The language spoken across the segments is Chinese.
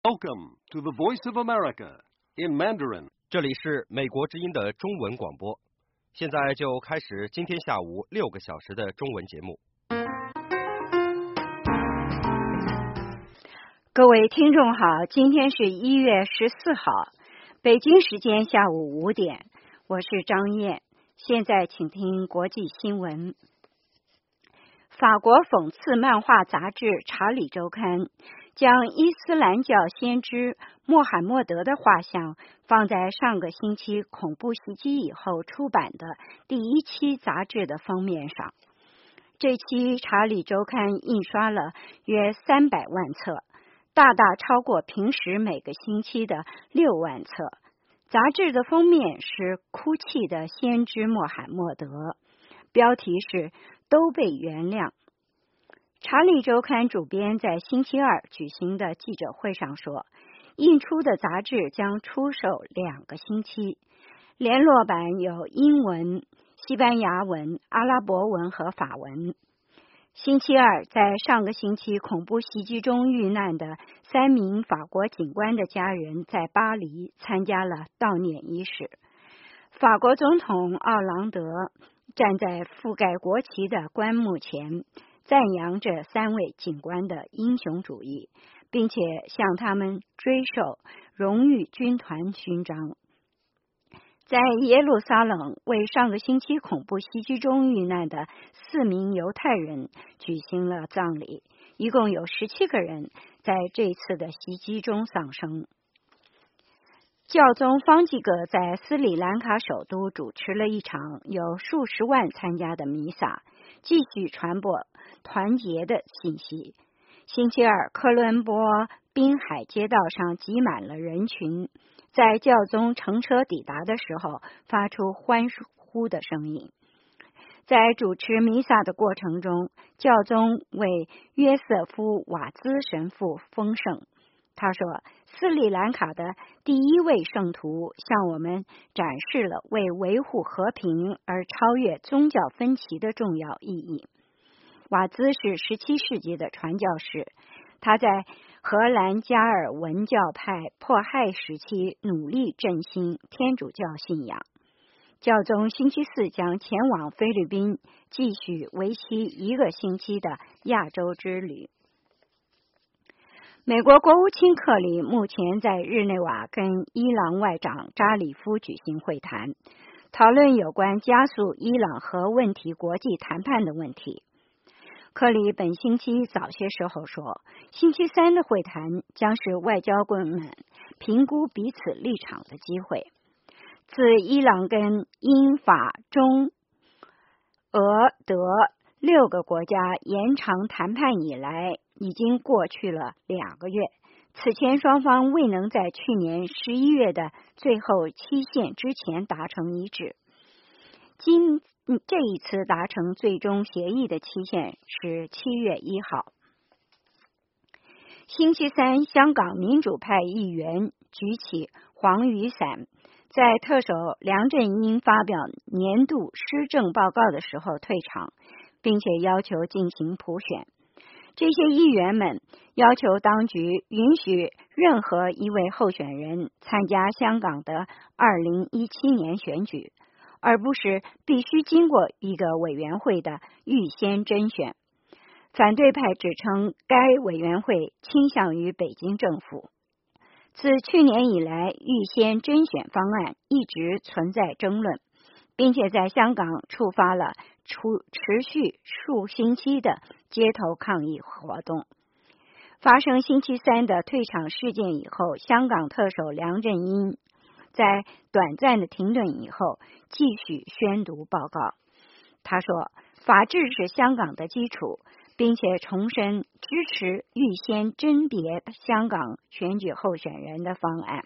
Welcome to the Voice of America in Mandarin. 这里是美国之音的中文广播，现在就开始今天下午6个小时的中文节目。 各位听众好，今天是1月14号，北京时间下午5点，我是张燕，现在请听国际新闻。法国讽刺漫画杂志《查理周刊》将伊斯兰教先知穆罕默德的画像放在上个星期恐怖袭击以后出版的第1期杂志的封面上。这期《查理周刊》印刷了约300万册，大大超过平时每个星期的6万册。杂志的封面是哭泣的先知穆罕默德，标题是都被原谅。查理周刊主编在星期二举行的记者会上说，印出的杂志将出售2个星期，联络版有英文、西班牙文、阿拉伯文和法文。星期二，在上个星期恐怖袭击中遇难的3名法国警官的家人在巴黎参加了悼念仪式。法国总统奥朗德站在覆盖国旗的棺木前，赞扬这3位警官的英雄主义，并且向他们追授荣誉军团勋章。在耶路撒冷，为上个星期恐怖袭击中遇难的4名犹太人举行了葬礼，一共有17个人在这次的袭击中丧生。教宗方济各在斯里兰卡首都主持了一场有数十万参加的弥撒，继续传播团结的信息。星期二，科伦坡滨海街道上挤满了人群，在教宗乘车抵达的时候发出欢呼的声音。在主持弥撒的过程中，教宗为约瑟夫·瓦兹神父封圣。他说，斯里兰卡的第1位圣徒向我们展示了为维护和平而超越宗教分歧的重要意义。瓦兹是17世纪的传教士，他在荷兰加尔文教派迫害时期努力振兴天主教信仰。教宗星期四将前往菲律宾，继续为期1个星期的亚洲之旅。美国国务卿克里目前在日内瓦跟伊朗外长扎里夫举行会谈，讨论有关加速伊朗核问题国际谈判的问题。克里本星期早些时候说，星期三的会谈将是外交官们评估彼此立场的机会。自伊朗跟英法中俄德6个国家延长谈判以来，已经过去了2个月。此前双方未能在去年11月的最后期限之前达成一致。这一次达成最终协议的期限是7月1号。星期三，香港民主派议员举起黄雨伞，在特首梁振英发表年度施政报告的时候退场，并且要求进行普选。这些议员们要求当局允许任何一位候选人参加香港的2017年选举，而不是必须经过一个委员会的预先甄选。反对派指称该委员会倾向于北京政府。自去年以来，预先甄选方案一直存在争论，并且在香港触发了持续数星期的街头抗议活动。发生星期三的退场事件以后，香港特首梁振英在短暂的停顿以后继续宣读报告。他说，法治是香港的基础，并且重申支持预先甄别香港选举候选人的方案。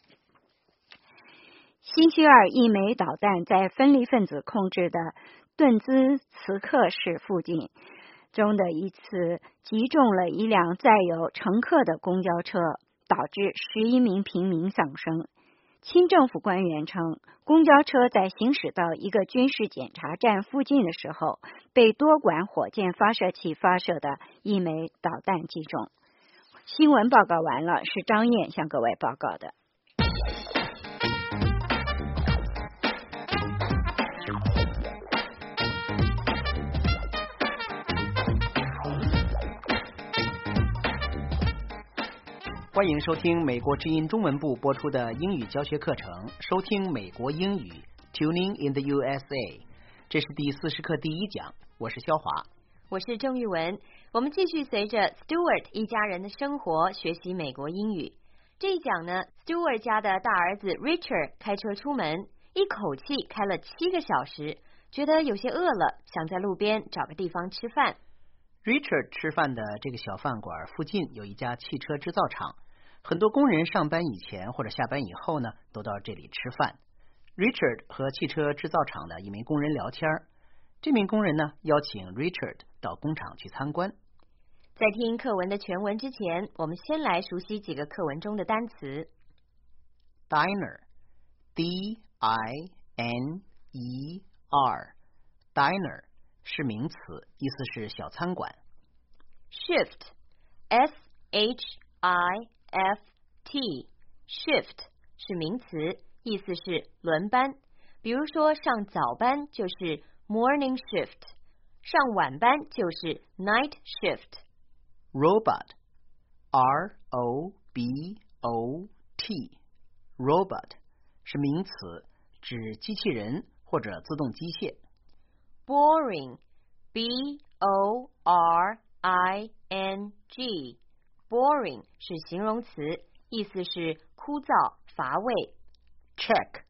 星期二，一枚导弹在分离分子控制的顿兹茨克市附近中的一次击中了一辆载有乘客的公交车，导致11名平民丧生。清政府官员称，公交车在行驶到一个军事检查站附近的时候，被多管火箭发射器发射的一枚导弹击中。 新闻报告完了，是张燕向各位报告的。 欢迎收听美国之音中文部播出的英语教学课程，收听美国英语 Tuning in the USA。 这是第40课第1讲，我是肖华， 我是郑玉文。我们继续随着 Stewart 一家人的生活学习美国英语。这一讲呢， Stewart 家的大儿子 Richard 开车出门，一口气开了7个小时，觉得有些饿了，想在路边找个地方吃饭。 Richard 吃饭的这个小饭馆附近有一家汽车制造厂，很多工人上班以前或者下班以后呢，都到这里吃饭。Richard 和汽车制造厂的一名工人聊天，这名工人呢邀请 Richard 到工厂去参观。 在听课文的全文之前，我们先来熟悉几个课文中的单词。 Diner D-I-N-E-R Diner 是名词，意思是小餐馆。 Shift S-H-I-F-T Shift 是名词，意思是轮班。比如说上早班就是 morning shift， 上晚班就是 night shift。 Robot R-O-B-O-T Robot 是名词，指机器人或者自动机械。 Boring B-O-R-I-N-G Boring 是形容词，意思是枯燥乏味。 Check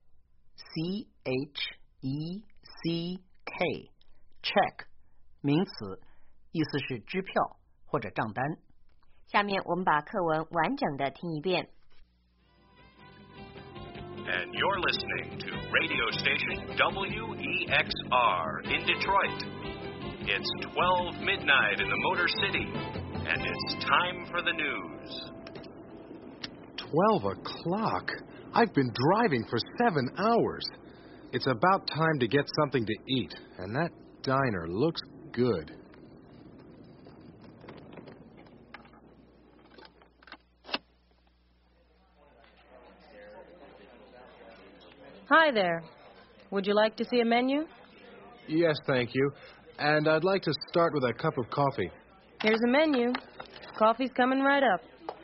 C-H-E-C-K Check 名词，意思是支票或者账单。 下面我们把课文完整的听一遍。 And you're listening to radio station WEXR in Detroit. It's 12 midnight in the Motor City, and it's time for the news. 12 o'clock? I've been driving for 7 hours. It's about time to get something to eat, and that diner looks good. Hi there. Would you like to see a menu? Yes, thank you. And I'd like to start with a cup of coffee. Here's a menu. Coffee's coming right up.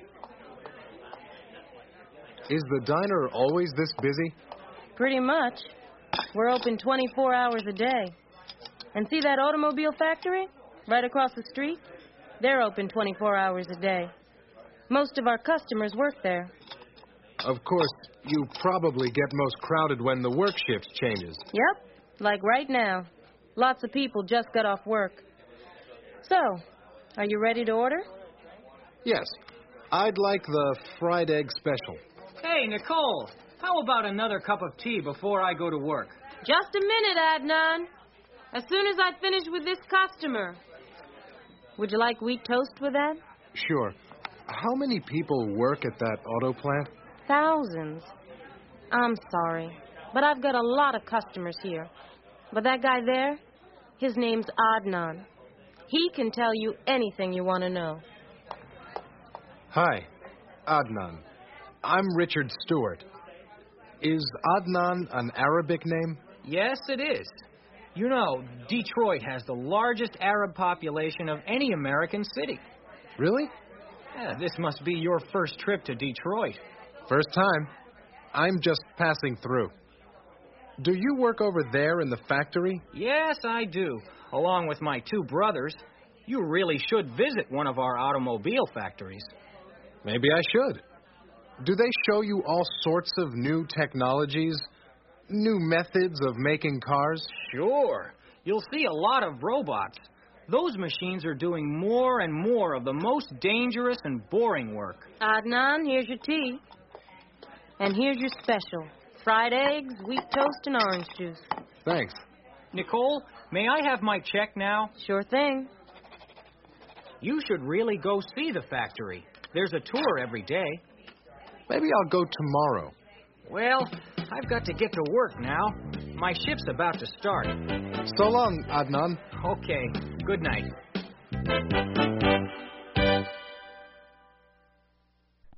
Is the diner always this busy? Pretty much. We're open 24 hours a day. And see that automobile factory right across the street? They're open 24 hours a day. Most of our customers work there. Of course, you probably get most crowded when the work shift changes. Yep, like right now. Lots of people just got off work. So, are you ready to order? Yes. I'd like the fried egg special. Hey, Nicole, how about another cup of tea before I go to work? Just a minute, Adnan. As soon as I finish with this customer. Would you like wheat toast with that? Sure. How many people work at that auto plant? Thousands. I'm sorry, but I've got a lot of customers here. But that guy there, his name's Adnan. He can tell you anything you want to know. Hi, Adnan. I'm Richard Stewart. Is Adnan an Arabic name? Yes, it is. You know, Detroit has the largest Arab population of any American city. Really? Yeah, this must be your first trip to Detroit. First time. I'm just passing through. Do you work over there in the factory? Yes, I do, along with my 2 brothers. You really should visit one of our automobile factories. Maybe I should. Do they show you all sorts of new technologies? New methods of making cars? Sure. You'll see a lot of robots. Those machines are doing more and more of the most dangerous and boring work. Adnan, here's your tea. And here's your special. Fried eggs, wheat toast, and orange juice. Thanks. Nicole, may I have my check now? Sure thing. You should really go see the factory. There's a tour every day. Maybe I'll go tomorrow. Well, I've got to get to work now. My shift's about to start. So long, Adnan. Okay.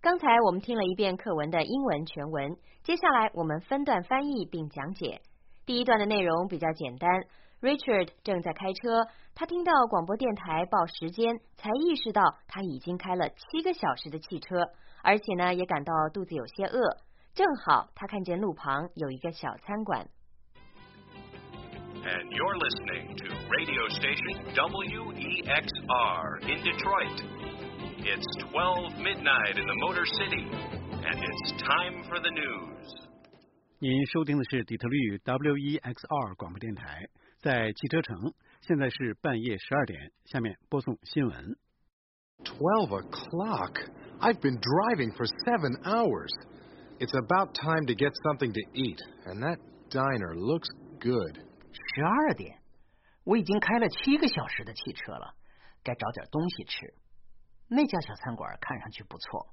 刚才我们听了一遍课文的英文全文，接下来我们分段翻译并讲解。第一段的内容比较简单。Richard 正在开车，他听到广播电台报时间，才意识到他已经开了7个小时的汽车，而且呢也感到肚子有些饿。正好他看见路旁有一个小餐馆。 And you're listening to radio station WEXR in Detroit. It's 12 midnight in the Motor City, and it's time for the news. 您收听的是底特律 WEXR 广播电台，在汽车城，现在是半夜12点。下面播送新闻。 12 o'clock? I've been driving for 7 hours. It's about time to get something to eat, and that diner looks good. 12点，我已经开了7个小时的汽车了，该找点东西吃。那家小餐馆看上去不错。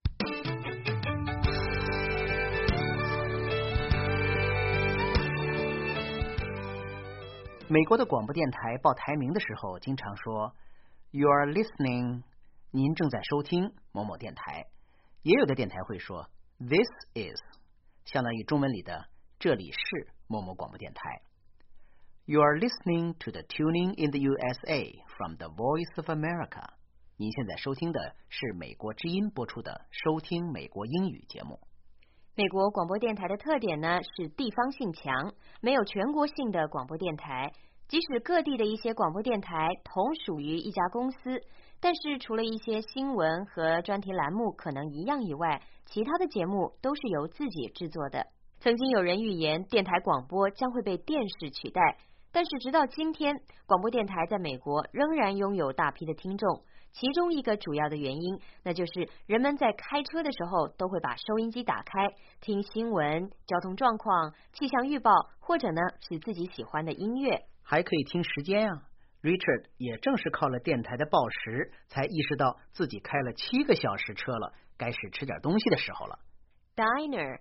美国的广播电台报台名的时候，经常说 "You are listening"， 您正在收听某某电台。也有的电台会说 "This is"， 相当于中文里的这里是某某广播电台。You are listening to the Tuning in the USA from the Voice of America. 您现在收听的是美国之音播出的收听美国英语节目。 美国广播电台的特点呢是地方性强，没有全国性的广播电台。即使各地的一些广播电台同属于一家公司，但是除了一些新闻和专题栏目可能一样以外，其他的节目都是由自己制作的。曾经有人预言电台广播将会被电视取代，但是直到今天，广播电台在美国仍然拥有大批的听众。其中一个主要的原因，那就是人们在开车的时候都会把收音机打开，听新闻、交通状况、气象预报，或者呢是自己喜欢的音乐， 还可以听时间啊。Richard 也正是靠了电台的报时，才意识到自己开了7个小时车了，该是吃点东西的时候了。 Diner,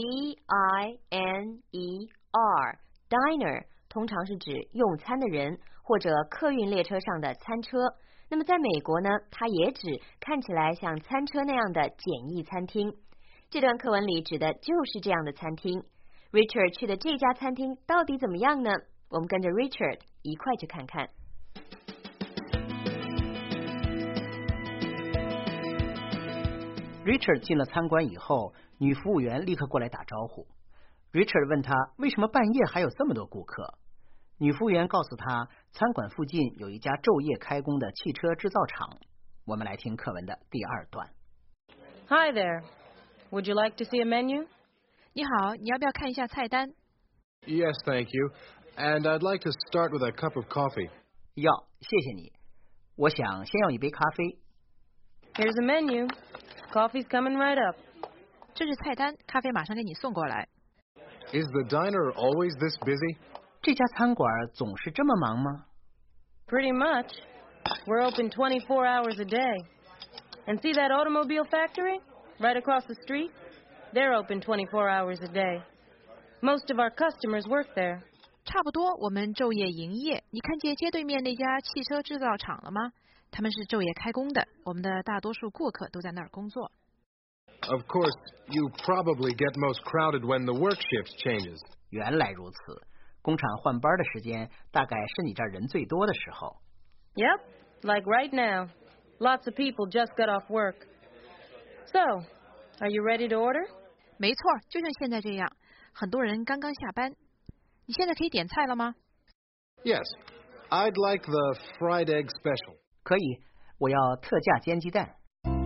D-I-N-E-R, Diner 通常是指用餐的人或者客运列车上的餐车。那么在美国呢，它也指看起来像餐车那样的简易餐厅。这段课文里指的就是这样的餐厅。Richard 去的这家餐厅到底怎么样呢？我们跟着 Richard 一块去看看。 Richard 进了餐馆以后，女服务员立刻过来打招呼。Richard 问他为什么半夜还有这么多顾客。女服务员告诉他，餐馆附近有一家昼夜开工的汽车制造厂。我们来听课文的第2段。 Hi there. Would you like to see a menu? 你好，你要不要看一下菜单？ Yes, thank you. And I'd like to start with a cup of coffee. 要，谢谢你。我想先要一杯咖啡。 Here's a menu. Coffee's coming right up. 这是菜单，咖啡马上给你送过来。 Is the diner always this busy? 这家餐馆总是这么忙吗？ Pretty much. We're open 24 hours a day. And see that automobile factory? Right across the street? They're open 24 hours a day. Most of our customers work there. 差不多，我们昼夜营业。你看见街对面那家汽车制造厂了吗？他们是昼夜开工的，我们的大多数顾客都在那儿工作。 Of course, you probably get most crowded when the work shift changes. 原来如此，工厂换班的时间大概是你这儿人最多的时候。 Yep, like right now. Lots of people just got off work. So, are you ready to order? 没错，就像现在这样，很多人刚刚下班。你现在可以点菜了吗？ Yes, I'd like the fried egg special. 可以，我要特价煎鸡蛋。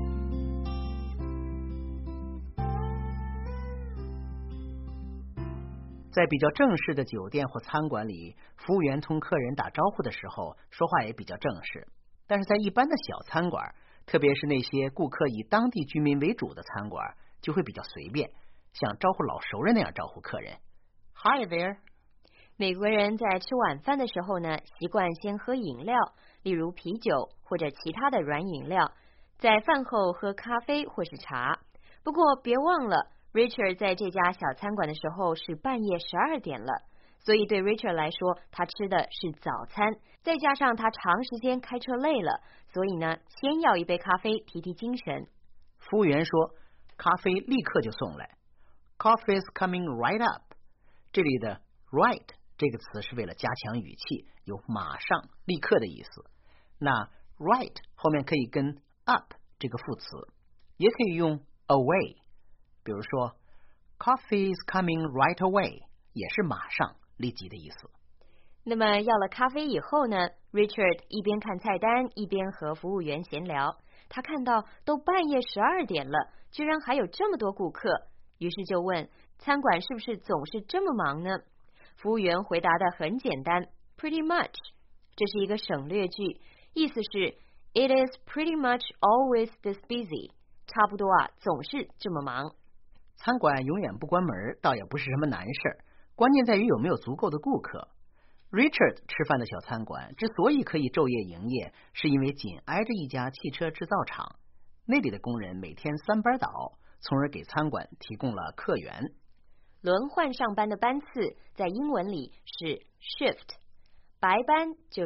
在比较正式的酒店或餐馆里，服务员同客人打招呼的时候，说话也比较正式。但是在一般的小餐馆，特别是那些顾客以当地居民为主的餐馆，就会比较随便，像招呼老熟人那样招呼客人。Hi there。 美国人在吃晚饭的时候呢，习惯先喝饮料，例如啤酒或者其他的软饮料，在饭后喝咖啡或是茶。不过别忘了，Richard 在这家小餐馆的时候是半夜12点了，所以对 Richard 来说，他吃的是早餐，再加上他长时间开车累了，所以呢，先要一杯咖啡提提精神。 服务员说咖啡立刻就送来。Coffee is coming right up。这里的 right 这个词是为了加强语气，有马上、立刻的意思。那 right 后面可以跟 up 这个副词，也可以用 away。比如说 Coffee is coming right away， 也是马上、立即的意思。 那么要了咖啡以后呢 ，Richard 一边看菜单，一边和服务员闲聊。他看到都半夜12点了，居然还有这么多顾客，于是就问餐馆是不是总是这么忙呢？服务员回答的很简单 ，pretty much。这是一个省略句，意思是 It is pretty much always this busy。差不多总是这么忙。 餐馆永远不关门，倒也不是什么难事，关键在于有没有足够的顾客。Richard 吃饭的小餐馆之所以可以昼夜营业，是因为紧挨着一家汽车制造厂，那里的工人每天3班倒，从而给餐馆提供了客源。 轮换上班的班次在英文里是 shift， 白班就是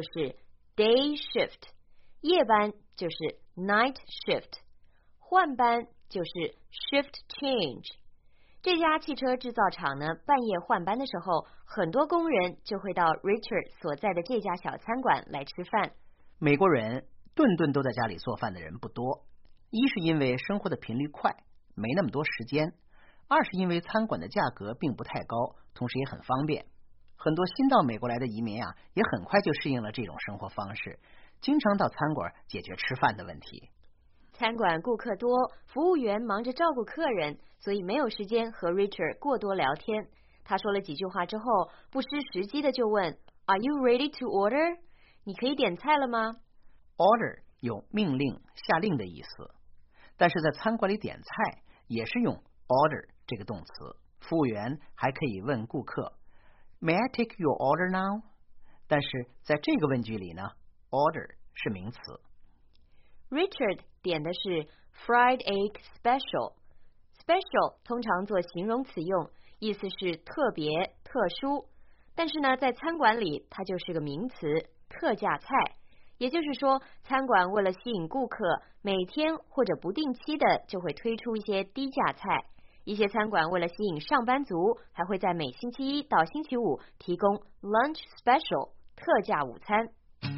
day shift， 夜班就是 night shift， 换班就是 shift change。这家汽车制造厂呢，半夜换班的时候，很多工人就会到 Richard 所在的这家小餐馆来吃饭。 美国人顿顿都在家里做饭的人不多，一是因为生活的频率快，没那么多时间；二是因为餐馆的价格并不太高，同时也很方便。很多新到美国来的移民也很快就适应了这种生活方式，经常到餐馆解决吃饭的问题。 餐馆顾客多，服务员忙着照顾客人，所以没有时间和 Richard 过多聊天。他说了几句话之后，不失时机的就问 Are you ready to order？ 你可以点菜了吗？ Order 有命令、下令的意思，但是在餐馆里点菜也是用 order 这个动词。服务员还可以问顾客 May I take your order now？ 但是在这个问句里呢 order 是名词。 Richard 点的是 fried egg special。Special 通常做形容词用，意思是特别、特殊。但是呢，在餐馆里它就是个名词，特价菜。也就是说，餐馆为了吸引顾客，每天或者不定期的就会推出一些低价菜。一些餐馆为了吸引上班族，还会在每星期一到星期五提供 lunch special 特价午餐。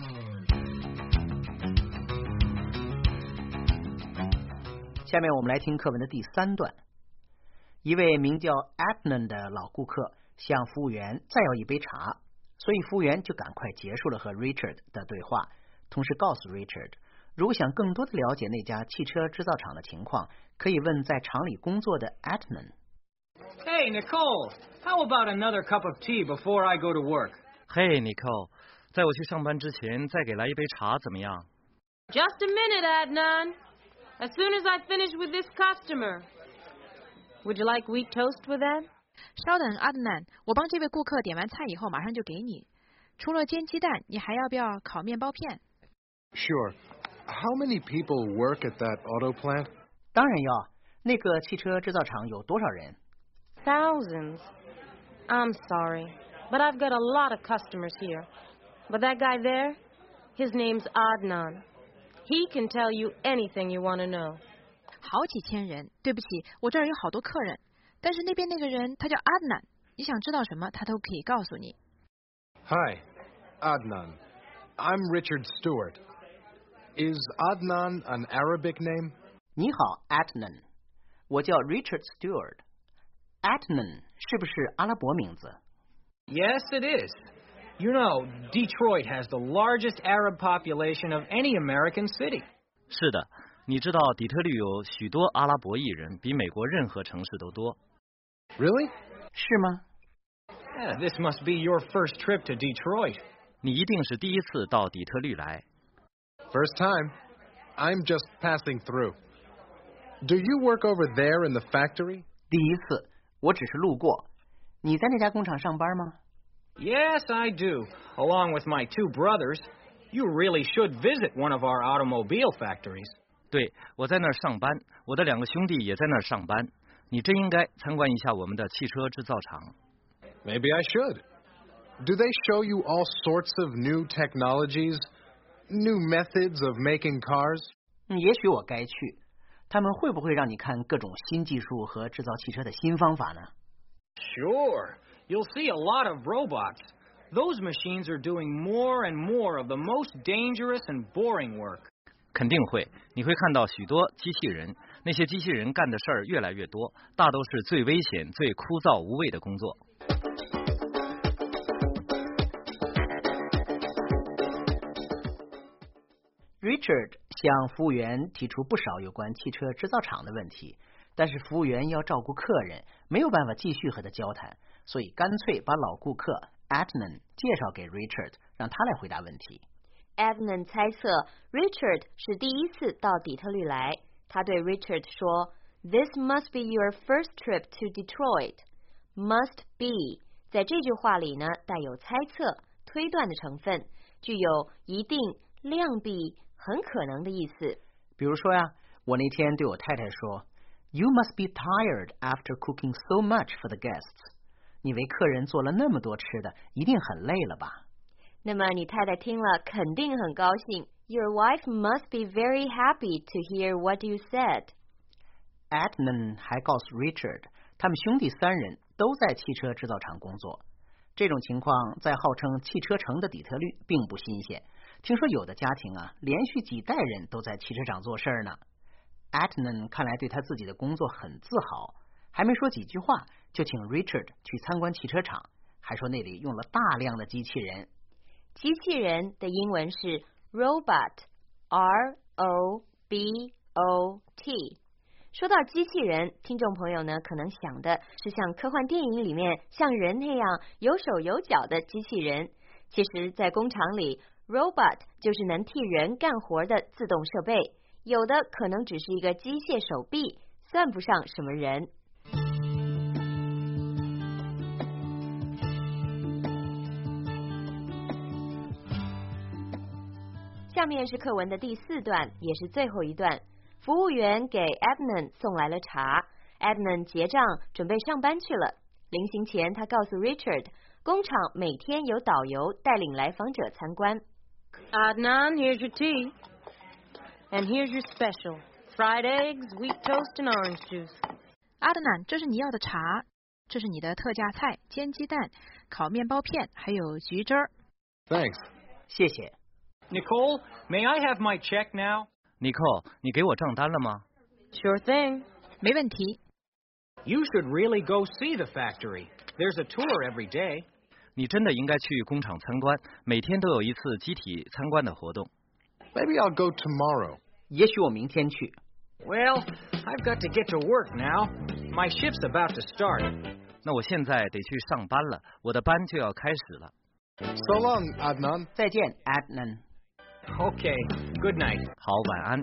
下面我们来听课文的第3段。一位名叫 Adnan 的老顾客向服务员再要一杯茶，所以服务员就赶快结束了和 Richard 的对话，同时告诉 Richard， 如果想更多的了解那家汽车制造厂的情况，可以问在厂里工作的 Adnan。 Hey, Nicole, how about another cup of tea before I go to work? Hey, Nicole, 在我去上班之前再给来一杯茶怎么样？ Just a minute, Adnan.As soon as I finish with this customer. Would you like wheat toast with that? 稍等，阿德南，我帮这位顾客点完菜以后马上就给你。除了煎鸡蛋，你还要不要烤面包片？ Sure. How many people work at that auto plant? 当然要。那个汽车制造厂有多少人？ Thousands. I'm sorry, but I've got a lot of customers here. But that guy there, his name's Adnan.He can tell you anything you want to know. 好几千人，对不起，我这儿有好多客人，但是那边那个人他叫阿德南，你想知道什么他都可以告诉你。 Hi, Adnan. I'm Richard Stewart. Is Adnan an Arabic name? 你好 Adnan， 我叫 Richard Stewart。 Adnan 是不是阿拉伯名字？ Yes, it is.You know, Detroit has the largest Arab population of any American city. 是的，你知道底特律有许多阿拉伯裔人，比美国任何城市都多。 Really? 是吗？ Yeah, this must be your first trip to Detroit. 你一定是第一次到底特律来。 First time. I'm just passing through. Do you work over there in the factory? 第一次，我只是路过。你在那家工厂上班吗？ Yes, I do. Along with my 2 brothers. You really should visit one of our automobile factories. 对，我在那儿上班，我的2个兄弟也在那儿上班。你真应该参观一下我们的汽车制造厂。 Maybe I should. Do they show you all sorts of new technologies, new methods of making cars? 也许我该去。 他们会不会让你看各种新技术和制造汽车的新方法呢？ Sure. You'll see a lot of robots. Those machines are doing more and more of the most dangerous and boring work. 肯定会，你会看到许多机器人，那些机器人干的事儿越来越多，大都是最危险、最枯燥无味的工作。 Richard 向服务员提出不少有关汽车制造厂的问题，但是服务员要照顾客人，没有办法继续和他交谈，所以干脆把老顾客 Adnan 介绍给 Richard， 让他来回答问题。 Adnan 猜测 Richard 是第一次到底特律来，他对 Richard 说 This must be your first trip to Detroit. Must be 在这句话里呢带有猜测、推断的成分，具有一定、量必、很可能的意思。 比如说呀，我那天对我太太说 You must be tired after cooking so much for the guests. 你为客人做了那么多吃的，一定很累了吧？ 那么你太太听了肯定很高兴。Your wife must be very happy to hear what you said. Adnan 还告诉 Richard， 他们兄弟三人都在汽车制造厂工作。这种情况在号称汽车城的底特律并不新鲜。听说有的家庭啊，连续几代人都在汽车厂做事呢。Adnan 看来对他自己的工作很自豪，还没说几句话，就请 Richard 去参观汽车厂，还说那里用了大量的机器人。 机器人的英文是 robot, R-O-B-O-T。说到机器人，听众朋友呢可能想的是像科幻电影里面像人那样有手有脚的机器人。其实，在工厂里 robot 就是能替人干活的自动设备，有的可能只是一个机械手臂，算不上什么人。下面是课文的第4段，也是最后一段。服务员给 Adnan 送来了茶 ，Adnan 结账准备上班去了。临行前，他告诉 Richard， 工厂每天有导游带领来访者参观。 Adnan, here's your tea. And here's your special. Fried eggs, wheat toast, and orange juice. Adnan, 这是你要的茶，这是你的特价菜，煎鸡蛋、烤面包片，还有橘汁儿。 Thanks. 谢谢。 Nicole, may I have my check now? Nicole, 你给我账单了吗？ Sure thing. 没问题。 You should really go see the factory. There's a tour every day. 你真的应该去工厂参观，每天都有一次集体参观的活动。 Maybe I'll go tomorrow. 也许我明天去。 Well, I've got to get to work now. My shift's about to start. 那我现在得去上班了，我的班就要开始了。 So long, Adnan. 再见 ，Adnan。 Okay, good night. 好，晚安。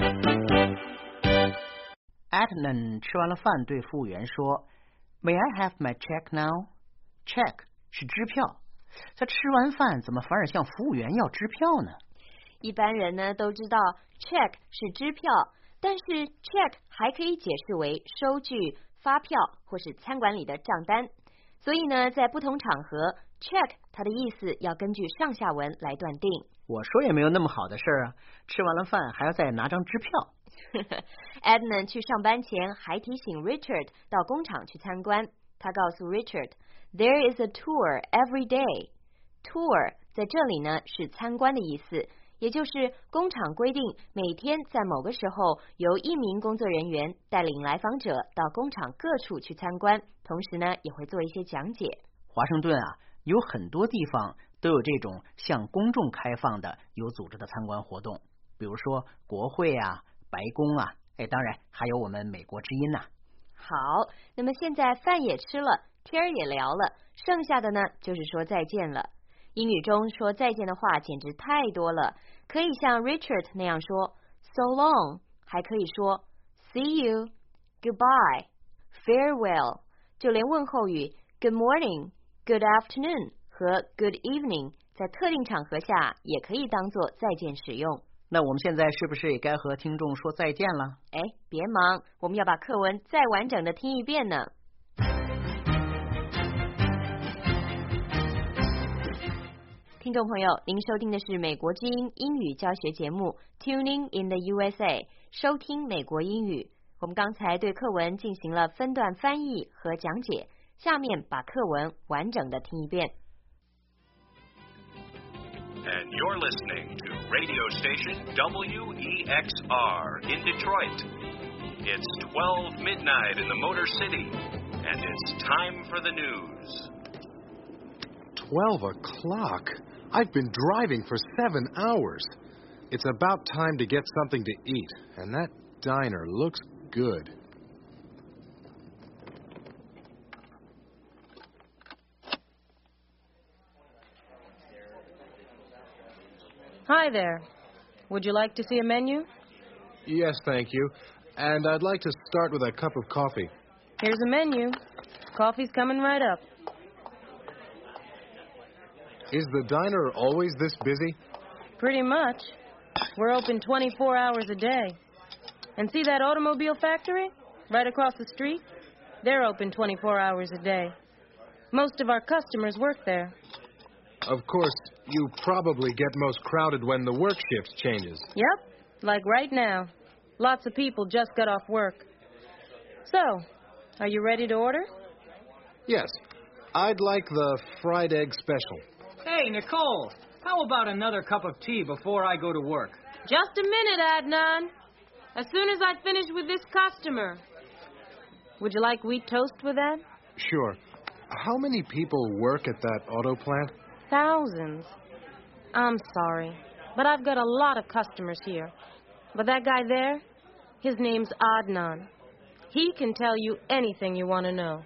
Adnan 吃完了饭，对服务员说 ：“May I have my check now？” Check 是支票。他吃完饭怎么反而向服务员要支票呢？ 一般人呢都知道 check 是支票，但是 check 还可以解释为收据、发票或是餐馆里的账单。所以呢，在不同场合 check 它的意思要根据上下文来断定。 我说也没有那么好的事儿啊，吃完了饭还要再拿张支票。 Adnan 去上班前还提醒 Richard 到工厂去参观。他告诉 Richard, There is a tour every day. Tour 在这里呢是参观的意思，也就是工厂规定每天在某个时候由1名工作人员带领来访者到工厂各处去参观，同时呢也会做一些讲解。 华盛顿啊，有很多地方都有这种向公众开放的有组织的参观活动，比如说国会啊、白宫啊，当然还有我们美国之音呐。 好，那么现在饭也吃了，天儿也聊了，剩下的呢就是说再见了。英语中说再见的话简直太多了，可以像 Richard 那样说 So long， 还可以说 See you, Goodbye, Farewell， 就连问候语 Good morning, Good afternoon 和 Good evening 在特定场合下也可以当作再见使用。 那我们现在是不是也该和听众说再见了？ 别忙，我们要把课文再完整的听一遍呢。 听众朋友，您收听的是美国之音英语教学节目 Tuning in the USA， 收听美国英语。我们刚才对课文进行了分段翻译和讲解，下面把课文完整的听一遍。 And you're listening to radio station WEXR in Detroit. It's 12 midnight in the Motor City, and it's time for the news. 12 o'clock? I've been driving for 7 hours. It's about time to get something to eat, and that diner looks good. Hi there. Would you like to see a menu? Yes, thank you. And I'd like to start with a cup of coffee. Here's a menu. Coffee's coming right up. Is the diner always this busy? Pretty much. We're open 24 hours a day. And see that automobile factory right across the street? They're open 24 hours a day. Most of our customers work there. Of course, you probably get most crowded when the work shift changes. Yep, like right now. Lots of people just got off work. So, are you ready to order? Yes. I'd like the fried egg special. Hey, Nicole, how about another cup of tea before I go to work? Just a minute, Adnan. As soon as I finish with this customer. Would you like wheat toast with that? Sure. How many people work at that auto plant? Thousands. I'm sorry, but I've got a lot of customers here. But that guy there, his name's Adnan. He can tell you anything you want to know.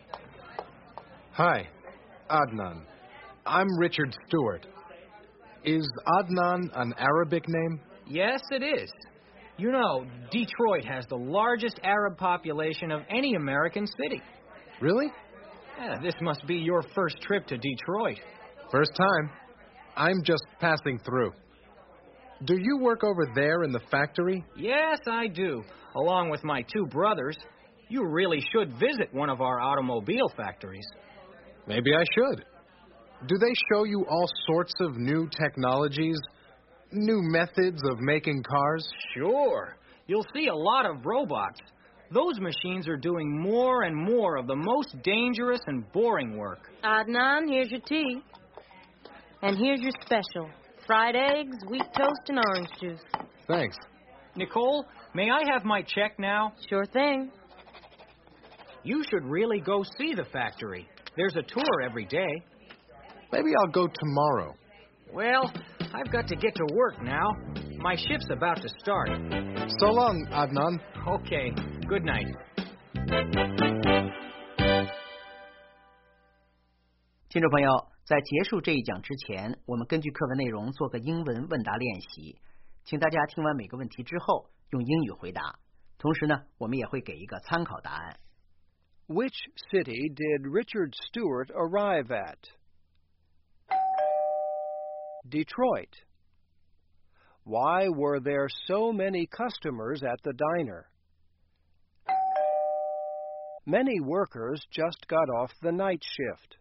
Hi, Adnan. I'm Richard Stewart. Is Adnan an Arabic name? Yes, it is. You know, Detroit has the largest Arab population of any American city. Really? Yeah, this must be your first trip to Detroit. First time. I'm just passing through. Do you work over there in the factory? Yes, I do, along with my two brothers. You really should visit one of our automobile factories. Maybe I should. Do they show you all sorts of new technologies, new methods of making cars? Sure. You'll see a lot of robots. Those machines are doing more and more of the most dangerous and boring work. Adnan, here's your tea. And here's your special. Fried eggs, wheat toast, and orange juice. Thanks. Nicole, may I have my check now? Sure thing. You should really go see the factory. There's a tour every day. Maybe I'll go tomorrow. Well, I've got to get to work now. My shift's about to start. So long, Adnan. Okay. Good night. 听众朋友，在结束这一讲之前，我们根据课文内容做个英文问答练习，请大家听完每个问题之后用英语回答。同时呢，我们也会给一个参考答案。 Which city did Richard Stewart arrive at? Detroit. Why were there so many customers at the diner? Many workers just got off the night shift.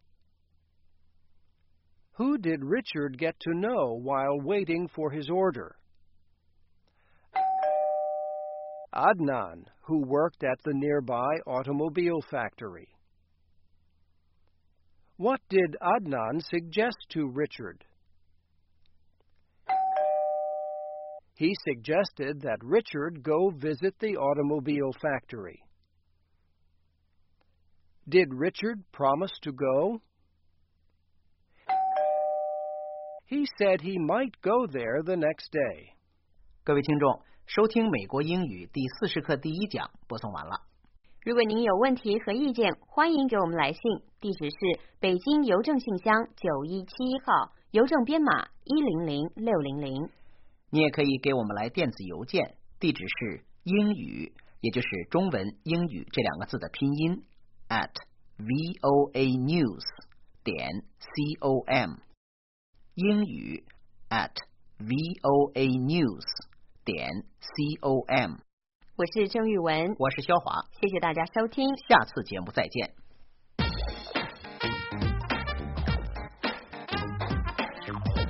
Who did Richard get to know while waiting for his order? Adnan, who worked at the nearby automobile factory. What did Adnan suggest to Richard? He suggested that Richard go visit the automobile factory. Did Richard promise to go? He said he might go there the next day. 各位听众，收听美国英语第40课第1讲播送完了。 如果您有问题和意见，欢迎给我们来信，地址是北京邮政信箱9171号，邮政编码100600。 你也可以给我们来电子邮件，地址是英语，也就是中文英语这2个字的拼音 @voanews.com， 英语 @voanews.com。 我是郑玉文， 我是肖华， 谢谢大家收听， 下次节目再见。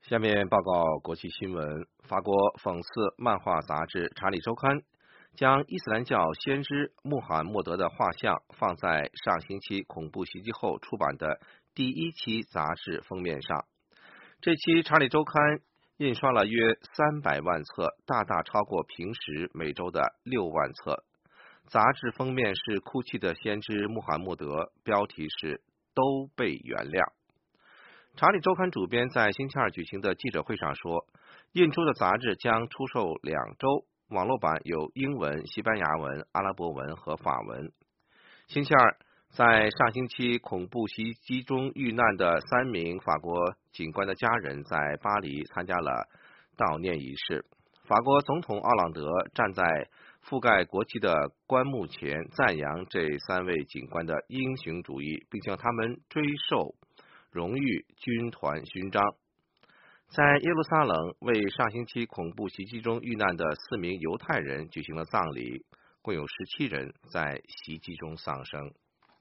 下面报告国际新闻。法国讽刺漫画杂志《查理周刊》将伊斯兰教先知穆罕默德的画像放在上星期恐怖袭击后出版的第一期杂志封面上。这期《查理周刊》印刷了约300万册，大大超过平时每周的6万册。杂志封面是哭泣的先知穆罕默德，标题是“都被原谅”。查理周刊主编在星期二举行的记者会上说，印出的杂志将出售2周，网络版有英文、西班牙文、阿拉伯文和法文。星期二，在上星期恐怖袭击中遇难的3名法国警官的家人在巴黎参加了悼念仪式。法国总统奥朗德站在覆盖国旗的棺木前，赞扬这3位警官的英雄主义，并向他们追授荣誉军团勋章。在耶路撒冷，为上星期恐怖袭击中遇难的4名犹太人举行了葬礼，共有17人在袭击中丧生。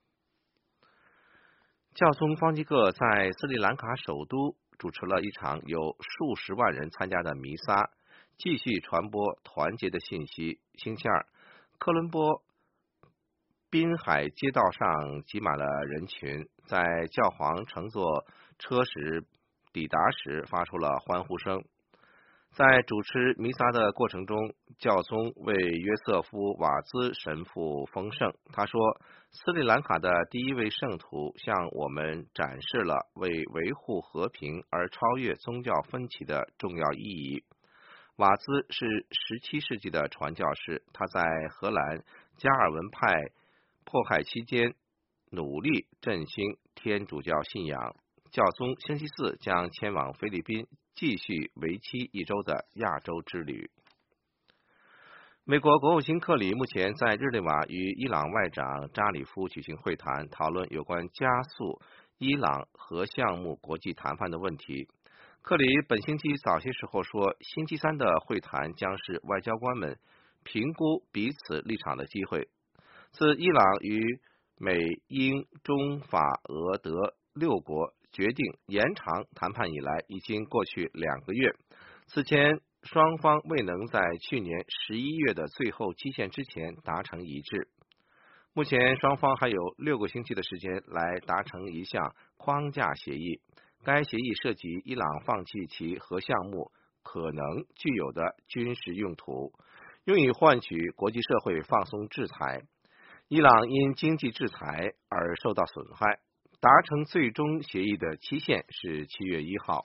教宗方济各在斯里兰卡首都主持了一场有数十万人参加的弥撒，继续传播团结的信息。星期二，科伦坡滨海街道上挤满了人群，在教皇乘坐车时抵达时发出了欢呼声。在主持弥撒的过程中，教宗为约瑟夫·瓦兹神父封圣。他说，斯里兰卡的第一位圣徒向我们展示了为维护和平而超越宗教分歧的重要意义。瓦兹是17世纪的传教士，他在荷兰加尔文派迫害期间努力振兴天主教信仰。教宗星期四将前往菲律宾，继续为期1周的亚洲之旅。美国国务卿克里目前在日内瓦与伊朗外长扎里夫举行会谈，讨论有关加速伊朗核项目国际谈判的问题。克里本星期早些时候说，星期三的会谈将是外交官们评估彼此立场的机会。自伊朗与美、英、中、法、俄、德6国决定延长谈判以来，已经过去2个月。此前双方未能在去年11月的最后期限之前达成一致。目前双方还有6个星期的时间来达成一项框架协议。该协议涉及伊朗放弃其核项目可能具有的军事用途，用以换取国际社会放松制裁。伊朗因经济制裁而受到损害。达成最终协议的期限是7月1号。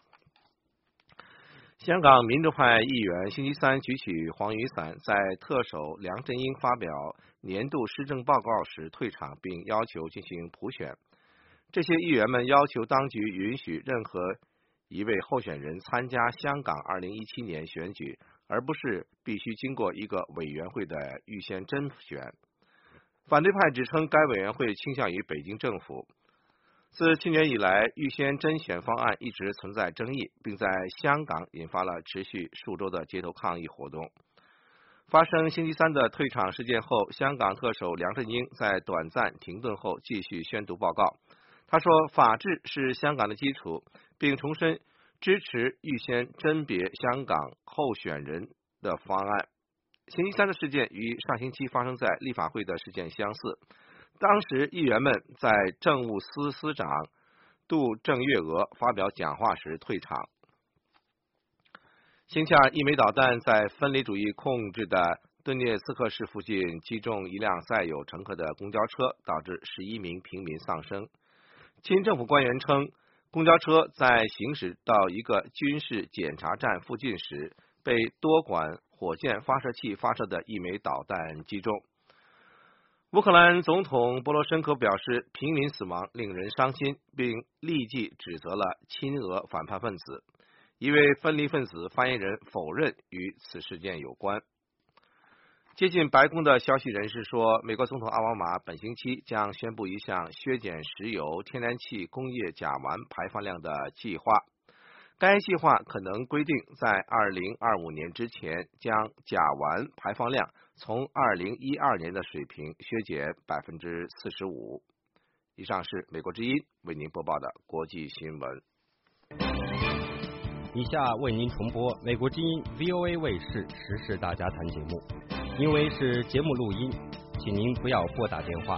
香港民主派议员星期三举起黄雨伞，在特首梁振英发表年度施政报告时退场，并要求进行普选。这些议员们要求当局允许任何一位候选人参加香港2017年选举，而不是必须经过一个委员会的预先甄选。反对派指称该委员会倾向于北京政府。自去年以来，预先甄选方案一直存在争议，并在香港引发了持续数周的街头抗议活动。发生星期三的退场事件后，香港特首梁振英在短暂停顿后继续宣读报告。他说，法治是香港的基础，并重申支持预先甄别香港候选人的方案。星期三的事件与上星期发生在立法会的事件相似。当时议员们在政务司司长杜郑月娥发表讲话时退场。星期二，一枚导弹在分离主义控制的顿涅茨克市附近击中一辆载有乘客的公交车，导致11名平民丧生。亲政府官员称，公交车在行驶到一个军事检查站附近时，被多管火箭发射器发射的一枚导弹击中。乌克兰总统波罗申科表示，平民死亡令人伤心，并立即指责了亲俄反叛分子。一位分离分子发言人否认与此事件有关。接近白宫的消息人士说，美国总统奥巴马本星期将宣布一项削减石油、天然气、工业甲烷排放量的计划。该计划可能规定在2025年之前将甲烷排放量从2012年的水平削减45%。以上是美国之音为您播报的国际新闻。 以下为您重播美国之音 VOA 卫视时事大家谈节目，因为是节目录音，请您不要拨打电话。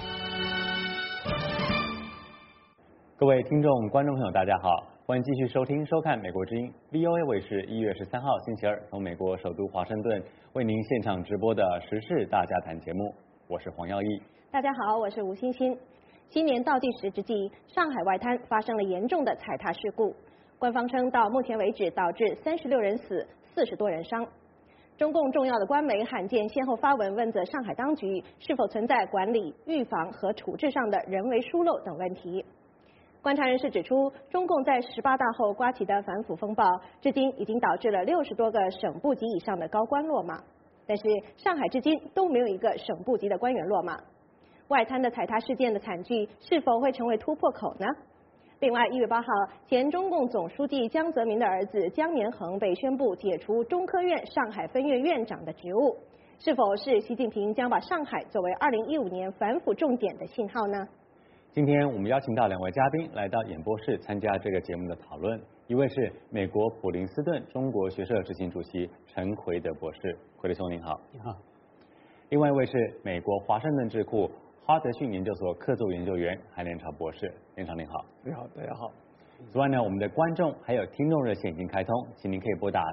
各位听众、观众朋友，大家好，欢迎继续收听、收看美国之音 VOA 卫视1月13号星期二从美国首都华盛顿为您现场直播的时事大家谈节目，我是黄耀义。 大家好，我是吴欣欣。新年倒计时之际，上海外滩发生了严重的踩踏事故。官方称，到目前为止导致36人死，40多人伤。中共重要的官媒罕见先后发文问责上海当局是否存在管理、预防和处置上的人为疏漏等问题。观察人士指出，中共在18大后刮起的反腐风暴，至今已经导致了60多个省部级以上的高官落马，但是上海至今都没有一个省部级的官员落马。外滩的踩踏事件的惨剧是否会成为突破口呢？另外，1月8号，前中共总书记江泽民的儿子江绵恒被宣布解除中科院上海分院院长的职务，是否是习近平将把上海作为2015年反腐重点的信号呢？ 今天我们邀请到2位嘉宾来到演播室参加这个节目的讨论，一位是美国普林斯顿中国学社执行主席陈奎德博士，奎德兄您好。 你好。 另外一位是美国华盛顿智库哈德逊研究所客座研究员韩连朝博士，连朝您好。 你好，大家好。 此外呢，我们的观众还有听众热线已经开通，请您可以拨打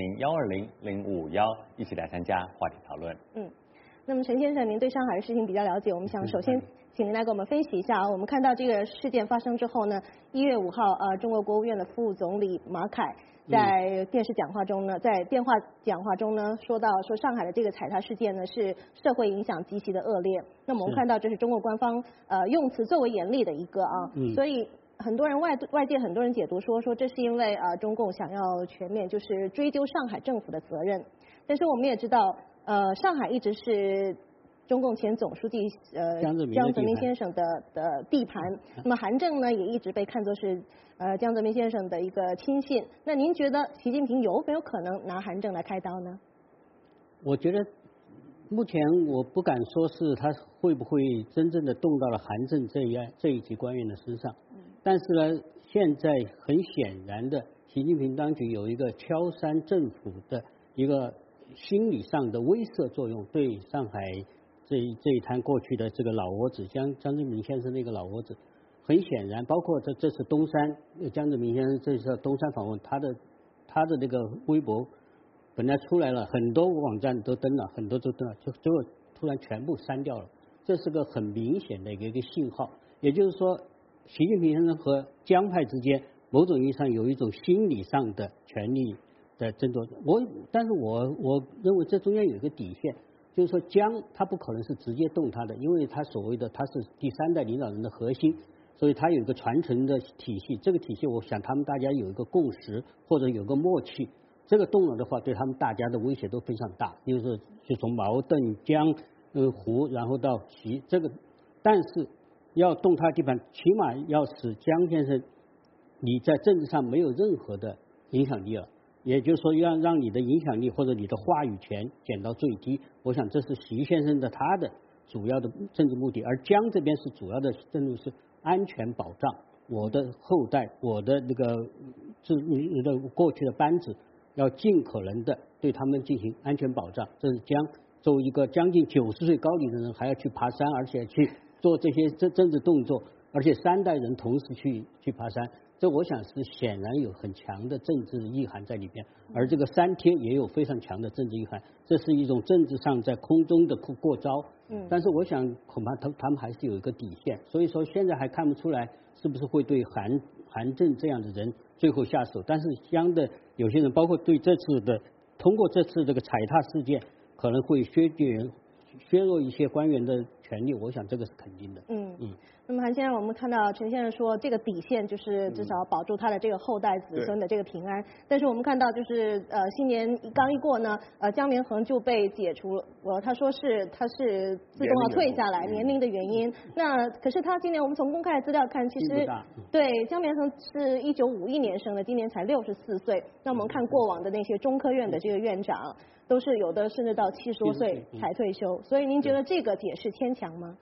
400-120-0551一起来参加话题讨论。 那么陈先生，您对上海的事情比较了解，我们想首先请您来给我们分析一下。我们看到这个事件发生之后呢，1月5号，中国国务院的副总理马凯在电视讲话中呢，在电话讲话中呢，说上海的这个踩踏事件呢是社会影响极其的恶劣。那么我们看到这是中国官方用词最为严厉的一个啊，所以很多人外界很多人解读说这是因为中共想要全面就是追究上海政府的责任，但是我们也知道上海一直是中共前总书记江泽民先生的地盘，那么韩正呢也一直被看作是江泽民先生的一个亲信。那您觉得习近平有没有可能拿韩正来开刀呢？ 我觉得目前我不敢说是他会不会真正的动到了韩正这一级官员的身上，但是呢，现在很显然的，习近平当局有一个敲山政府的一个心理上的威慑作用，对上海这一摊过去的这个老窝子，江泽民先生那个老窝子，很显然，包括这次东山江泽民先生这次东山访问，他的那个微博本来出来了，很多网站都登了，很多都登了，结果突然全部删掉了，这是个很明显的一个信号，也就是说，习近平先生和江派之间某种意义上有一种心理上的权力的争夺。但是我认为这中间有一个底线。就是说江他不可能是直接动他的，因为他所谓的他是第3代领导人的核心，所以他有一个传承的体系，这个体系我想他们大家有一个共识或者有个默契，这个动了的话对他们大家的威胁都非常大，就从毛邓江胡然后到习这个，但是要动他的地盘，起码要使江先生你在政治上没有任何的影响力了。也就是说，让你的影响力或者你的话语权减到最低，我想这是习先生他的主要的政治目的，而江这边是主要的政治是安全保障，我的后代，我的那个过去的班子，要尽可能的对他们进行安全保障。这是江作为一个将近90岁高龄的人，还要去爬山，而且去做这些政治动作，而且3代人同时去爬山。这我想是显然有很强的政治意涵在里边，而这个3天也有非常强的政治意涵，这是一种政治上在空中的过招。但是我想恐怕他们还是有一个底线，所以说现在还看不出来是不是会对韩正这样的人最后下手。但是江的有些人，包括对通过这次这个踩踏事件，可能会削弱一些官员的权利，我想这个是肯定的。 那么韩先生，我们看到陈先生说，这个底线就是至少保住他的这个后代子孙的这个平安。但是我们看到，就是新年刚一过呢，江绵恒就被解除，他说他是自动要退下来，年龄的原因。那可是他今年我们从公开的资料看，其实对江绵恒是1951年生的，今年才64岁。那我们看过往的那些中科院的这个院长，都是有的甚至到70多岁才退休。所以您觉得这个解释牵强吗？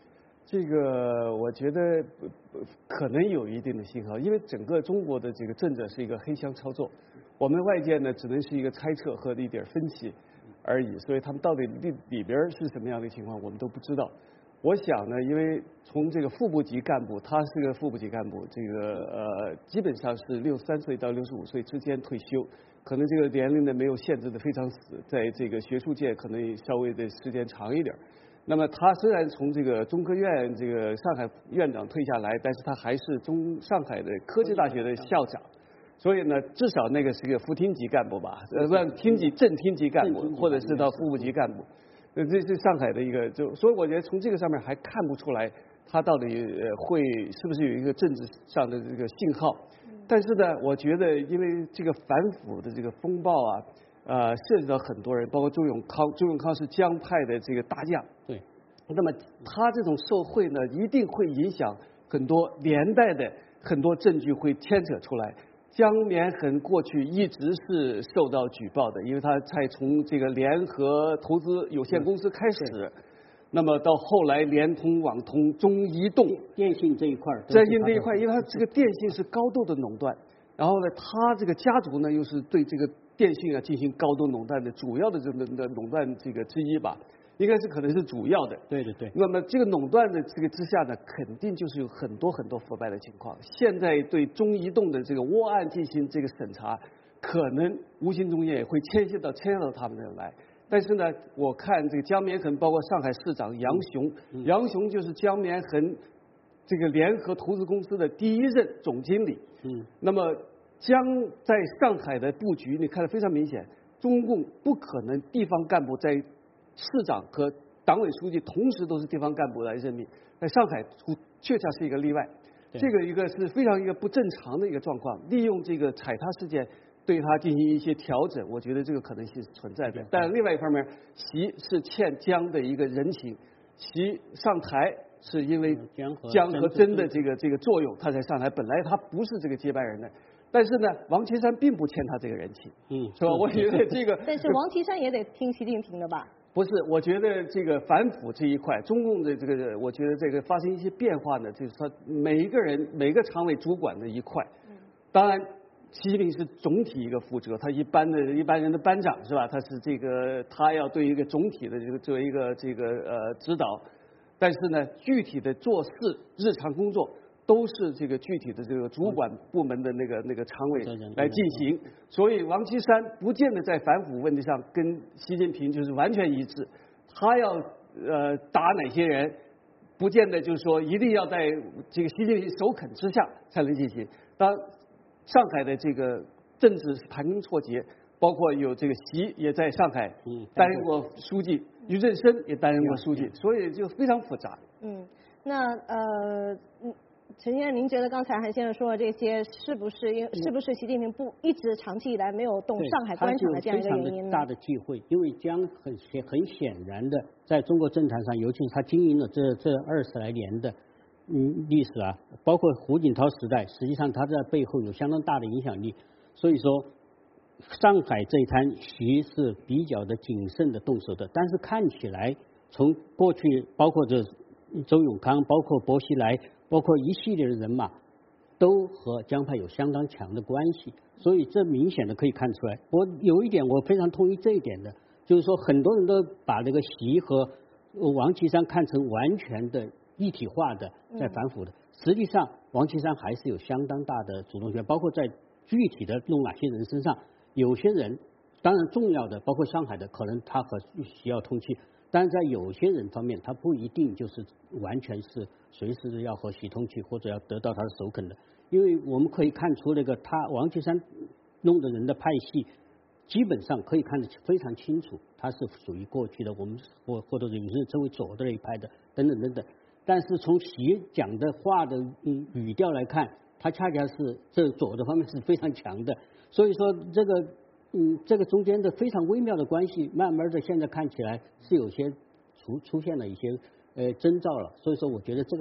这个我觉得可能有一定的信号，因为整个中国的这个政治是一个黑箱操作，我们外界呢只能是一个猜测和一点分析而已，所以他们到底里边是什么样的情况，我们都不知道。我想呢，因为从这个副部级干部，他是个副部级干部，这个基本上是63岁到65岁之间退休，可能这个年龄呢没有限制的非常死，在这个学术界可能稍微的时间长一点。那么他虽然从这个中科院这个上海院长退下来，但是他还是上海的科技大学的校长，所以呢，至少那个是个副厅级干部吧，正厅级干部，或者是到副部级干部。这是上海的一个，所以我觉得从这个上面还看不出来他到底会是不是有一个政治上的这个信号。但是呢，我觉得因为这个反腐的这个风暴啊，涉及到很多人，包括周永康是江派的这个大将。 对。 那么他这种受贿呢，一定会影响很多连带的很多证据会牵扯出来。江绵恒过去一直是受到举报的，因为他才从这个联合投资有限公司开始，那么到后来联通、网通、中移动、 电信这一块， 因为他这个电信是高度的垄断，然后呢，他这个家族呢又是对这个电信进行高度垄断的主要的这个垄断这个之一吧。应该是可能是主要的， 对对对。 那么这个垄断的这个之下呢，肯定就是有很多腐败的情况。现在对中移动的这个窝案进行这个审查，可能无形中也会牵涉到他们的来。但是呢，我看这个江绵恒，包括上海市长杨雄就是江绵恒这个联合投资公司的第一任总经理。那么江在上海的布局，你看得非常明显，中共不可能地方干部在市长和党委书记同时都是地方干部来任命，在上海确实是一个例外，这个一个是非常一个不正常的一个状况。利用这个踩踏事件对他进行一些调整，我觉得这个可能性是存在的。但另外一方面，习是欠江的一个人情，习上台是因为江和真的这个作用，他才上台。本来他不是这个接班人的。但是呢，王岐山并不欠他这个人情，是吧？我觉得这个。 但是王岐山也得听习近平的吧？ 不是，我觉得这个反腐这一块，中共的这个，我觉得这个发生一些变化呢，就是说每个常委主管的一块。当然，习近平是总体一个负责，他一般人的班长是吧？他是他要对一个总体的作为一个指导，但是呢，具体的做事日常工作。都是这个具体的这个主管部门的那个常委来进行，所以王岐山不见得在反腐问题上跟习近平就是完全一致，他要打哪些人，不见得就是说一定要在这个习近平首肯之下才能进行。当上海的这个政治是盘根错节，包括有这个习也在上海担任过书记，俞正声也担任过书记，所以就非常复杂。 那陈先生，您觉得刚才韩先生说的这些，是不是习近平一直长期以来没有动上海官场的这样一个原因呢？ 大的忌讳，因为江很显然的在中国政坛上，尤其是他经营了这20来年的历史啊，包括胡锦涛时代，实际上他在背后有相当大的影响力。所以说，上海这一摊习是比较的谨慎的动手的，但是看起来从过去包括这周永康，包括薄熙来。包括一系列的人马都和江派有相当强的关系，所以这明显的可以看出来。我有一点我非常同意这一点的，就是说很多人都把这个习和王岐山看成完全的一体化的在反腐的，实际上王岐山还是有相当大的主动权，包括在具体的弄哪些人身上，有些人当然重要的，包括上海的，可能他和习要通气。但是在有些人方面，他不一定就是完全是随时要和习通气或者要得到他的首肯的，因为我们可以看出王岐山弄的人的派系，基本上可以看得非常清楚，他是属于过去的我们或者有人称为左的那一派的等等等等。但是从习讲的话的语调来看，他恰恰是这左的方面是非常强的，所以说这个中间的非常微妙的关系，慢慢的现在看起来是有些出现了一些征兆了。所以说，我觉得这个还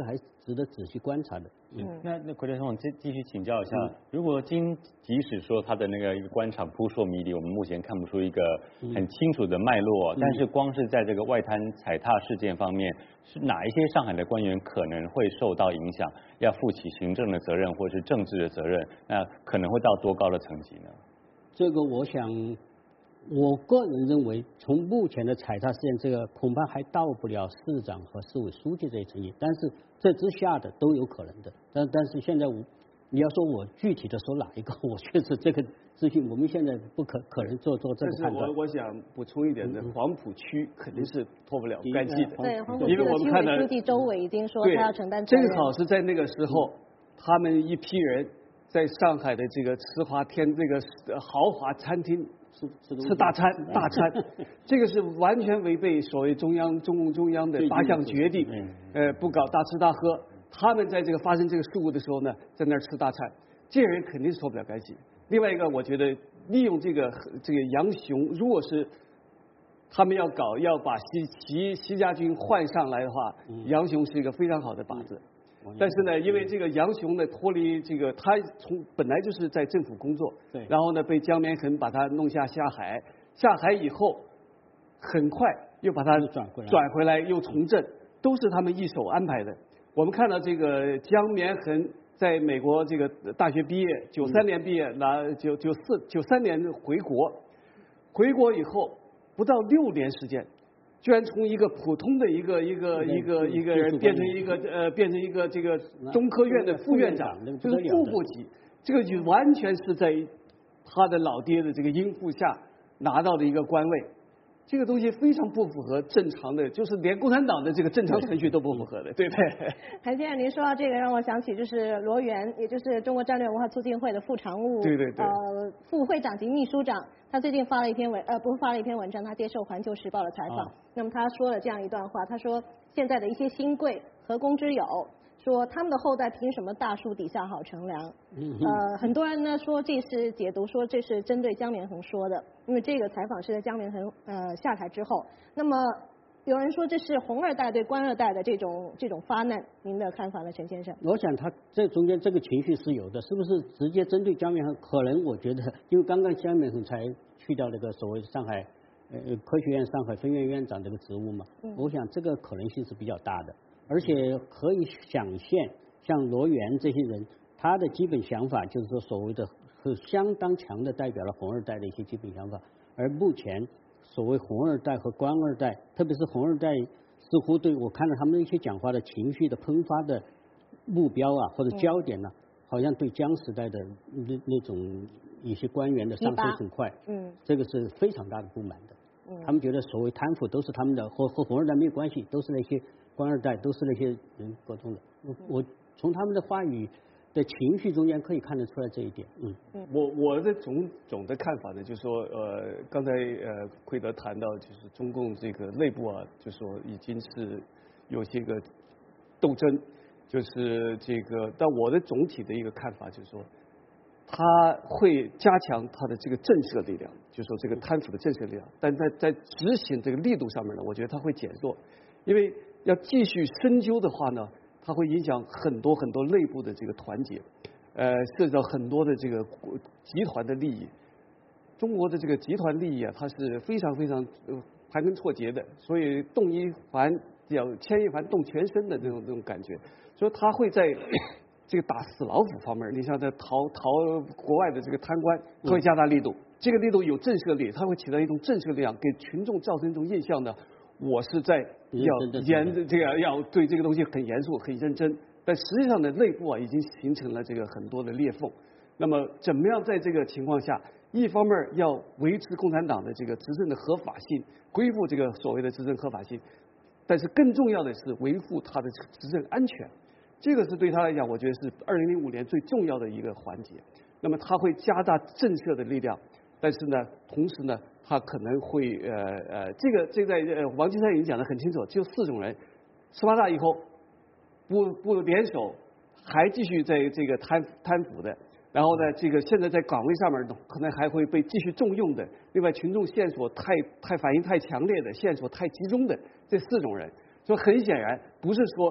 值得仔细观察的。 那奎德总继续请教一下，如果即使说他的那个一个官场扑朔迷离，我们目前看不出一个很清楚的脉络，但是光是在这个外滩踩踏事件方面，是哪一些上海的官员可能会受到影响，要负起行政的责任或者是政治的责任？那可能会到多高的层级呢？ 这个我想，我个人认为，从目前的踩踏事件，这个恐怕还到不了市长和市委书记这一层级，但是这之下的都有可能的。但是现在你要说我具体的说哪一个，我确实这个资讯我们现在不可能做这个判断。 但是我想补充一点的，黄浦区肯定是脱不了干系的。 对，黄浦区的区委书记周伟已经说他要承担责任。 正好是在那个时候，他们一批人在上海的这个慈华天这个豪华餐厅吃大餐，这个是完全违背所谓中共中央的8项决定，不搞大吃大喝。他们在这个发生这个事故的时候呢，在那儿吃大餐，这些人肯定是脱不了干系。另外一个，我觉得利用这个杨雄，如果是他们要把习家军换上来的话，杨雄是一个非常好的靶子。但是呢，因为这个杨雄呢脱离这个，他本来就是在政府工作，对，然后呢被江绵恒把他弄下海以后，很快又把他转回来又从政，都是他们一手安排的。我们看到这个江绵恒在美国这个大学毕业，93年毕业，93年回国以后不到6年时间。居然从一个普通的一个人变成一个这个中科院的副院长，就是副部级，这个就完全是在他的老爹的这个荫护下拿到的一个官位，这个东西非常不符合正常的，就是连共产党的这个正常程序都不符合的，对不对？ 谭先生，您说到这个，让我想起就是罗源，也就是中国战略文化促进会的副常务，对，副会长及秘书长。他最近发了一篇文章，他接受《环球时报》的采访。那么他说了这样一段话，他说现在的一些新贵何公之有，说他们的后代凭什么大树底下好乘凉？很多人呢说这是解读，说这是针对江绵恒说的，因为这个采访是在江绵恒下台之后。那么有人说这是红二代对官二代的这种发难，您的看法呢，陈先生？ 我想他这中间这个情绪是有的，是不是直接针对江绵恒？可能我觉得，因为刚刚江绵恒才去掉那个所谓上海科学院上海分院院长这个职务嘛，我想这个可能性是比较大的，而且可以想象，像罗源这些人，他的基本想法就是说所谓的是相当强的代表了红二代的一些基本想法，而目前所谓红二代和官二代，特别是红二代，似乎对我看到他们一些讲话的情绪的喷发的目标啊或者焦点呢，好像对江时代的那种一些官员的上升很快，这个是非常大的不满的。他们觉得所谓贪腐都是他们的，和红二代没有关系，都是那些官二代，都是那些人沟通的。我从他们的话语的情绪中间可以看得出来这一点。 我的总的看法呢，就是说刚才奎德谈到，就是中共这个内部啊，就说已经是有些个斗争，就是这个，但我的总体的一个看法就是说，他会加强他的这个震慑力量，就是说这个贪腐的震慑力量，但在执行这个力度上面呢，我觉得他会减弱，因为要继续深究的话呢，它会影响很多内部的这个团结，涉及到很多的这个集团的利益。中国的这个集团利益啊，它是非常盘根错节的，所以动一环要牵一环动全身的那种感觉，所以他会在这个打死老虎方面，你像在逃国外的这个贪官，他会加大力度，这个力度有震慑力，它会起到一种震慑力量，给群众造成一种印象呢。我是在要对这个东西很严肃、很认真，但实际上呢，内部啊已经形成了这个很多的裂缝。那么，怎么样在这个情况下，一方面要维持共产党的这个执政的合法性，恢复这个所谓的执政合法性，但是更重要的是维护他的执政安全。这个是对他来讲，我觉得是2005年最重要的一个环节。那么，他会加大震慑的力量，但是呢，同时呢，他可能会这在王岐山已经讲得很清楚，就4种人，斯巴达以后不联手，还继续在这个贪腐的，然后呢，这个现在在岗位上面可能还会被继续重用的，另外群众线索太反应太强烈的，线索太集中的这4种人，所以很显然不是说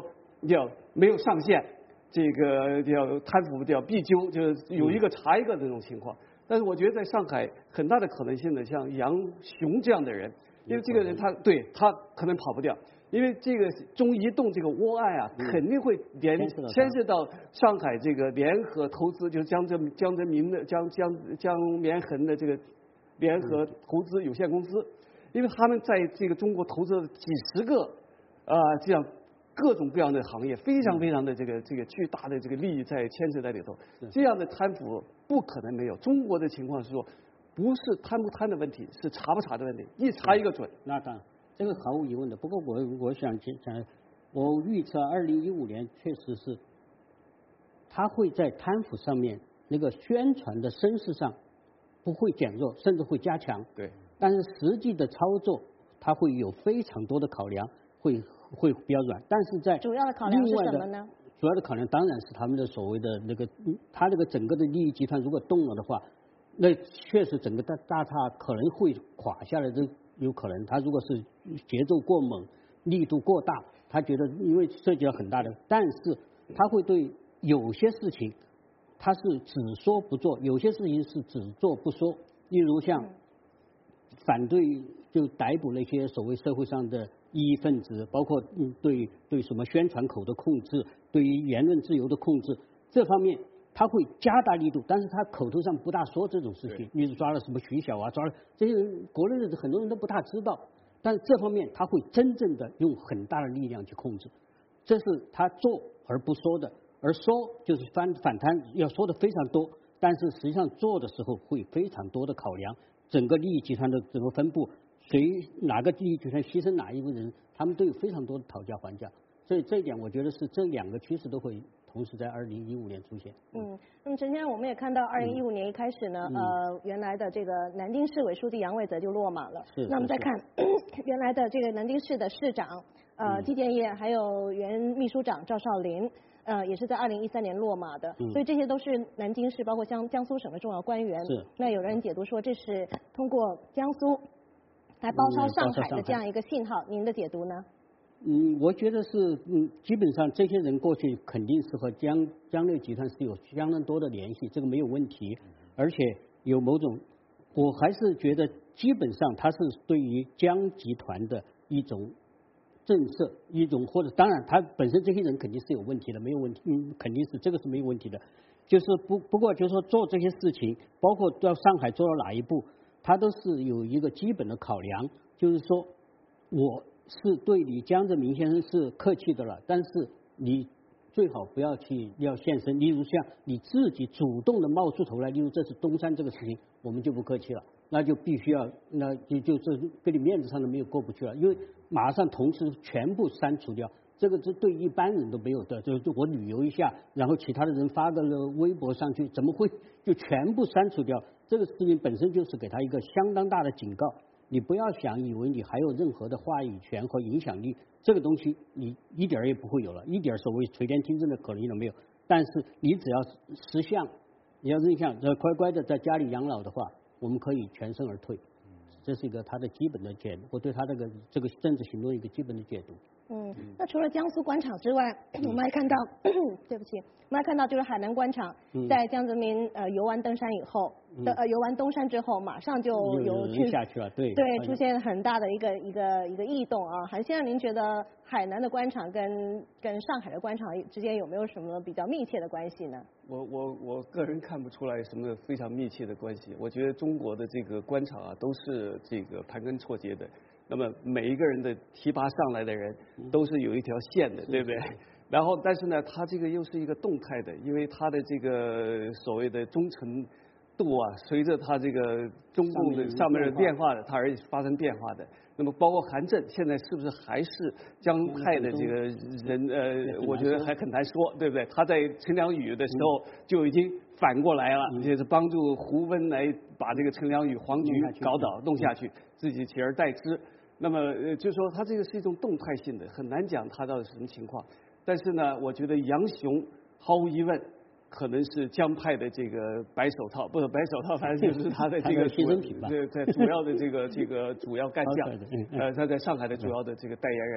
要没有上限，这个要贪腐要必究，就是有一个查一个的这种情况。但是我觉得在上海很大的可能性呢，像杨雄这样的人，因为这个人他可能跑不掉。因为这个中移动这个窝案啊，肯定会牵涉到上海这个联合投资，就是江泽民的江绵恒的这个联合投资有限公司，因为他们在这个中国投资了几十个这样各种各样的行业，非常非常的这个巨大的这个利益在牵扯在里头，这样的贪腐不可能没有。中国的情况是说，不是贪不贪的问题，是查不查的问题，一查一个准。 那当然。这个毫无疑问的，不过我想讲，我预测2015年确实是，他会在贪腐上面那个宣传的声势上不会减弱，甚至会加强。 对。 但是实际的操作，它会有非常多的考量，会比较软。但是在主要的考量是什么呢？ 主要的考量当然是他们的所谓的那个，他这个整个的利益集团如果动了的话，那确实整个大厦可能会垮下来的。有可能，他如果是节奏过猛、力度过大，他觉得因为涉及到很大的，但是他会对有些事情他是只说不做，有些事情是只做不说。例如像反对就逮捕那些所谓社会上的异议分子，包括对什么宣传口的控制，对于言论自由的控制，这方面。他会加大力度，但是他口头上不大说这种事情。例如抓了什么徐小啊，抓了这些人，国内的很多人都不大知道。但是这方面他会真正的用很大的力量去控制，这是他做而不说的。而说就是反贪，要说的非常多，但是实际上做的时候会非常多的考量，整个利益集团的整个分布，哪个利益集团牺牲哪一个人，他们都有非常多的讨价还价。所以这一点，我觉得是这两个趋势都会。同时在2015年出现。 那么陈先生，我们也看到2015年一开始呢，原来的这个南京市委书记杨伟泽就落马了。那我们再看原来的这个南京市的市长季建业，还有原秘书长赵少林，也是在2013年落马的。所以这些都是南京市包括江苏省的重要官员。那有人解读说这是通过江苏来包抄上海的这样一个信号，您的解读呢？ 我觉得是基本上这些人过去肯定是和江内集团是有相当多的联系，这个没有问题。而且有某种，我还是觉得基本上他是对于江集团的一种震慑，一种或者当然他本身这些人肯定是有问题的，没有问题，肯定是这个是没有问题的。就是不过就是说做这些事情，包括到上海做到哪一步，他都是有一个基本的考量，就是说我。是对你江泽民先生是客气的了，但是你最好不要现身。例如像你自己主动的冒出头来，例如这是东山这个事情，我们就不客气了，那就必须要，那就是跟你面子上都没有过不去了，因为马上同时全部删除掉，这个对一般人都没有的。就是我旅游一下，然后其他的人发个微博上去，怎么会就全部删除掉？这个事情本身就是给他一个相当大的警告。你不要以为你还有任何的话语权和影响力，这个东西你一点也不会有了，一点所谓垂帘听政的可能性都没有。但是你只要识相，你要认相，乖乖的在家里养老的话，我们可以全身而退。这是一个他的基本的解读，我对他这个政治行动一个基本的解读。 那除了江苏官场之外，我们还看到，对不起，我们还看到就是海南官场，在江泽民游完登山以后，游完东山之后，马上就有下去了，对， 出现很大的一个异动啊。韩先生，您觉得海南的官场跟上海的官场之间有没有什么比较密切的关系呢？ 我个人看不出来什么非常密切的关系。我觉得中国的这个官场啊，都是这个盘根错节的。那么每一个人的提拔上来的人都是有一条线的，对不对？然后但是呢，他这个又是一个动态的，因为他的这个所谓的忠诚度啊，随着他这个中共的上面的变化的，它而发生变化的。那么包括韩正现在是不是还是江派的这个人？我觉得还很难说，对不对？他在陈良宇的时候就已经反过来了，就是帮助胡温来把这个陈良宇皇局弄下去，自己取而代之。那么就是说，他这个是一种动态性的，很难讲他到底是什么情况。但是呢，我觉得杨雄毫无疑问可能是江派的这个白手套，不是白手套，反正就是他的这个牺牲品吧。 对，主要的这个主要干将，他在上海的主要的这个代言人。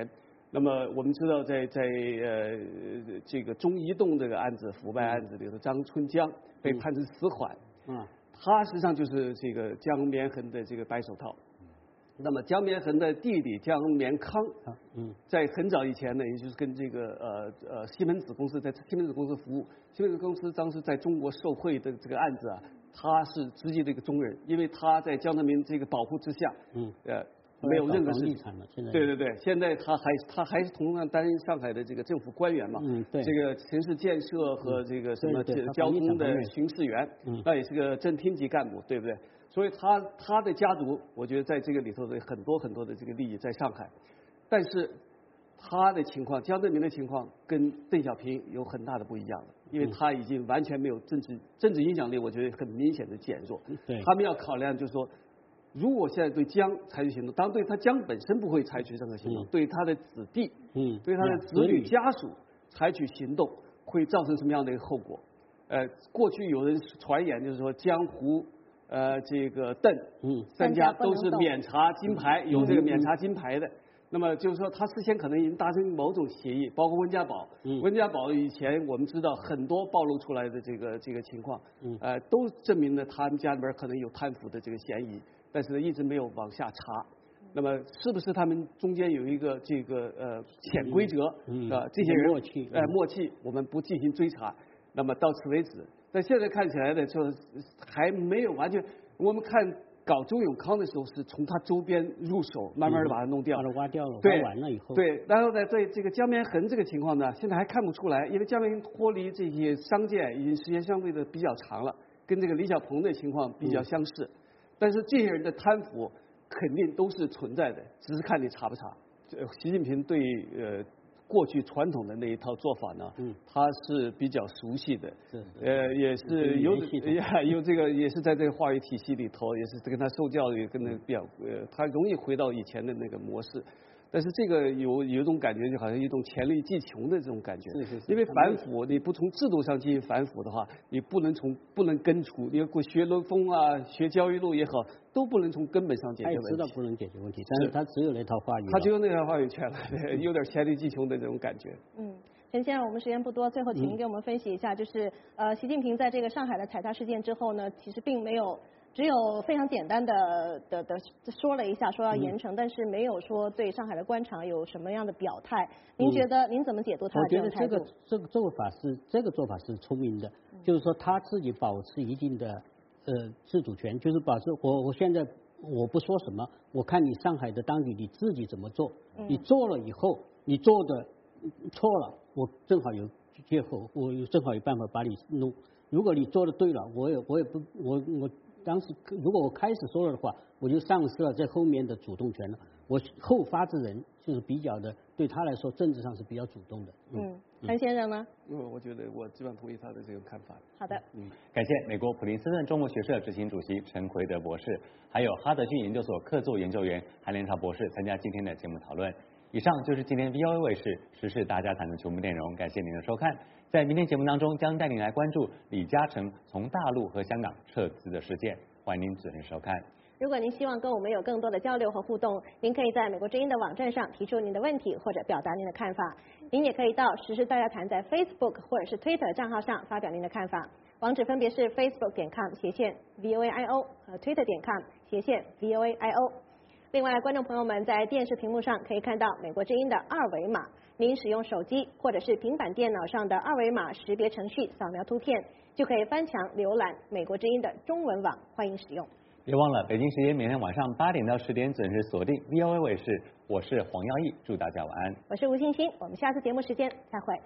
那么我们知道在这个中移动这个案子腐败案子里头，张春江被判成死缓，他实际上就是这个江绵恒的这个白手套。那么江绵恒的弟弟江绵康，在很早以前呢，也就是跟这个西门子公司在西门子公司服务，西门子公司当时在中国受贿的这个案子啊，他是直接的一个中人，因为他在江泽民这个保护之下，没有任何事情。对，现在他还是同样担任上海的这个政府官员嘛， 对， 这个城市建设和这个什么交通的巡视员，那也是个正厅级干部，对不对？所以他的家族，我觉得在这个里头的很多的这个利益在上海，但是他的情况，江泽民的情况跟邓小平有很大的不一样了，因为他已经完全没有政治影响力，我觉得很明显的减弱。他们要考量就是说，如果现在对江采取行动，当然对他江本身不会采取任何行动，对他的子弟，对他的子女家属采取行动，会造成什么样的一个后果？过去有人传言就是说江湖。这个邓三家都是免查金牌，有这个免查金牌的。那么就是说，他事先可能已经达成某种协议，包括温家宝。温家宝以前我们知道很多暴露出来的这个情况，都证明了他们家里边可能有贪腐的这个嫌疑，但是呢一直没有往下查。那么是不是他们中间有一个这个潜规则这些人默契，我们不进行追查。那么到此为止。但现在看起来呢，就还没有完全。我们看搞周永康的时候，是从他周边入手，慢慢的把它弄掉， 把它挖掉了， 对， 挖完了以后， 对。然后呢，在这个江绵恒这个情况呢，现在还看不出来，因为江绵恒脱离这些商界已经时间相对的比较长了，跟这个李小鹏的情况比较相似。但是这些人的贪腐肯定都是存在的，只是看你查不查。习近平对过去传统的那一套做法呢，他是比较熟悉的，也是有这个也是在这个话语体系里头，也是跟他受教育，跟那比较他容易回到以前的那个模式。但是这个有一种感觉，就好像一种黔驴技穷的这种感觉。因为反腐，你不从制度上进行反腐的话，你不能根除。你学轮风啊，学焦裕禄也好，都不能从根本上解决问题。 他也知道不能解决问题，但是他只有那套话语。 他只有那套话语权了，有点黔驴技穷的这种感觉。 陈先生，我们时间不多，最后请您给我们分析一下，就是习近平在这个上海的踩踏事件之后呢，其实并没有。只有非常简单的说了一下，说要严惩，但是没有说对上海的官场有什么样的表态。您觉得您怎么解读他的这种态度？ 我觉得这个做法是聪明的，就是说他自己保持一定的自主权，就是保持我现在我不说什么，我看你上海的当局你自己怎么做，你做了以后你做的错了，我正好有借口，我正好有办法把你弄。如果你做的对了，我当时如果我开始说了的话，我就丧失了在后面的主动权了。我后发制人，就是比较的，对他来说政治上是比较主动的。 陈先生呢？ 我觉得我基本同意他的这种看法。 好的。 感谢美国普林斯顿中国学社执行主席陈奎德博士，还有哈德逊研究所客座研究员韩连超博士参加今天的节目讨论。以上就是今天 VOA 卫视时事大家谈的全部内容，感谢您的收看。在明天节目当中，将带您来关注李嘉诚从大陆和香港撤资的事件，欢迎您准时收看。 如果您希望跟我们有更多的交流和互动，您可以在美国之音的网站上提出您的问题或者表达您的看法。您也可以到时事大家谈在 Facebook 或者是 Twitter 账号上发表您的看法，网址分别是 facebook.com/VOAIO 和 Twitter.com/VOAIO。另外，观众朋友们在电视屏幕上可以看到美国之音的二维码，您使用手机或者是平板电脑上的二维码识别程序扫描图片，就可以翻墙浏览美国之音的中文网，欢迎使用。 别忘了，北京时间每天晚上8点到10点准时锁定 VOA 卫视，我是黄耀义，祝大家晚安。 我是吴欣欣，我们下次节目时间再会。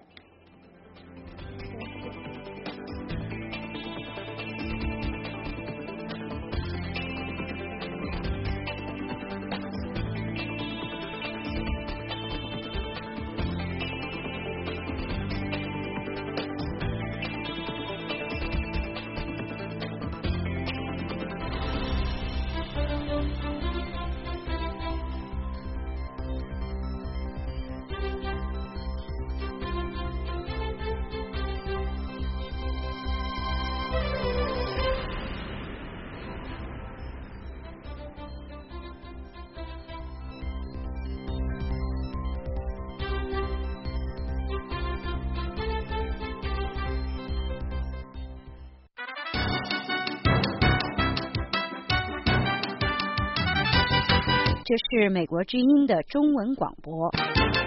这是美国之音的中文广播。